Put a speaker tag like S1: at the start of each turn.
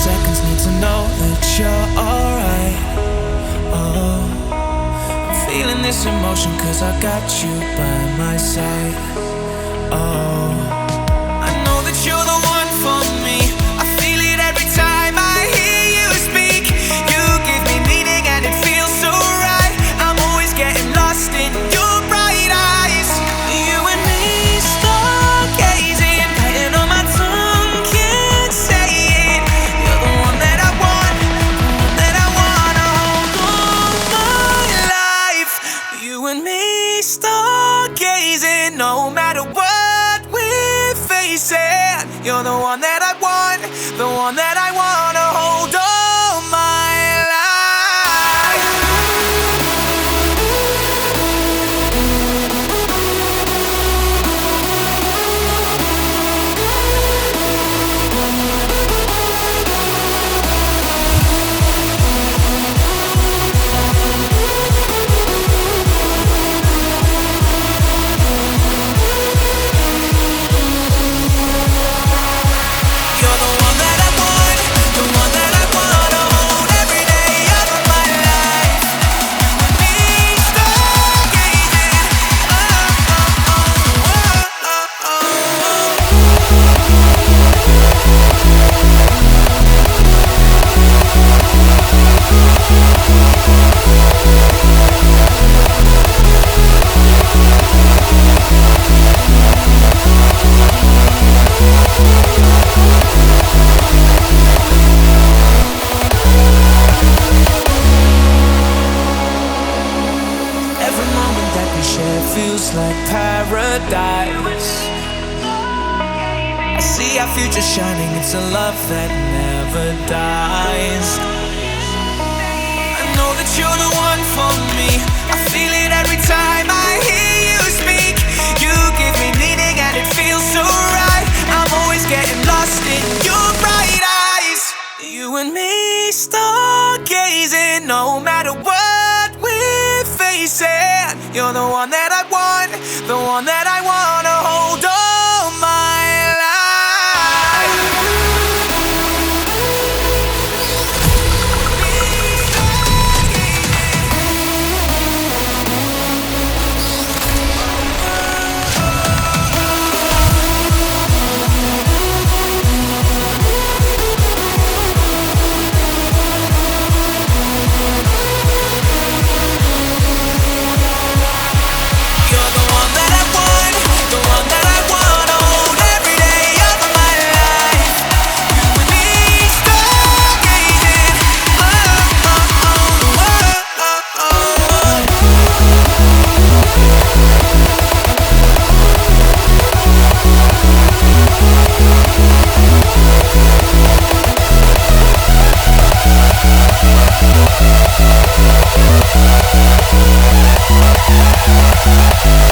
S1: seconds need to know that you're alright. Oh, I'm feeling this emotion cause I got you by my side. Oh, I know that you're the one for me. I feel it every time I hear you speak. You give me meaning and it feels so right. I'm always getting lost in your bright eyes. You and me stargazing, biting on my tongue, can't say it. You're the one that I want, the one that I wanna hold all my life. You and me stargazing, no matter what we're facing. You're the one that I want, the one that I wanna hold all my life. You're the one that I want, the one that I wanna hold every day of my life. You and me stargazing, oh, oh, oh, oh, oh, Every moment that we share feels like paradise. I see our future shining, it's a love that never dies. I know that you're the one for me. I feel it every time I hear you speak. You give me meaning and it feels so right. I'm always getting lost in your bright eyes. You and me stargazing, no matter what we're facing. You're the one that I want, the one that I wanna hold all my life. You're the one that I want, the one that I wanna hold every day of my life. You and me stargazing, oh, oh, oh, oh, oh, oh.